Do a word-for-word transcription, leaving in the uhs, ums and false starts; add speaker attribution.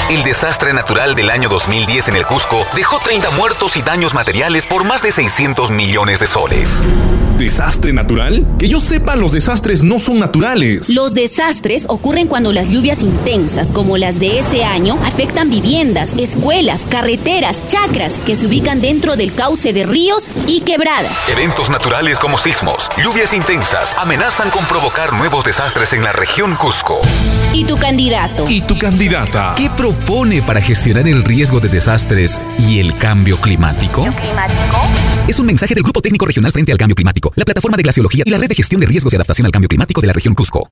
Speaker 1: El desastre natural del año dos mil diez en el Cusco dejó treinta muertos y daños materiales por más de seiscientos millones de soles.
Speaker 2: ¿Desastre natural? Que yo sepa, los desastres no son naturales.
Speaker 3: Los desastres ocurren cuando las lluvias intensas, como las de ese año, afectan viviendas, escuelas, carreteras, chacras, que se ubican dentro del cauce de ríos y quebradas.
Speaker 1: Eventos naturales como sismos, lluvias intensas, amenazan con provocar nuevos desastres en la región Cusco.
Speaker 3: ¿Y tu candidato?
Speaker 2: ¿Y tu candidata?
Speaker 4: ¿Qué propone para gestionar el riesgo de desastres y el cambio climático?
Speaker 3: ¿Climático?
Speaker 4: Es un mensaje del Grupo Técnico Regional Frente al Cambio Climático, la plataforma de glaciología y la red de gestión de riesgos y adaptación al cambio climático de la región Cusco.